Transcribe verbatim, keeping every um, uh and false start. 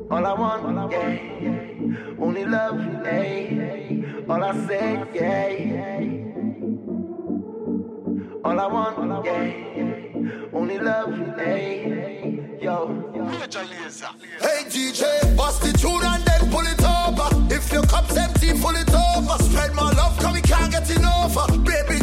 All I want, yeah, only love, yeah. All I say, yeah. All I want, yeah, only love, yeah. Yo, hey D J, bust the tune and then pull it over. If your cup's empty, pull it over. Spread my love, cause we can't get enough. Baby,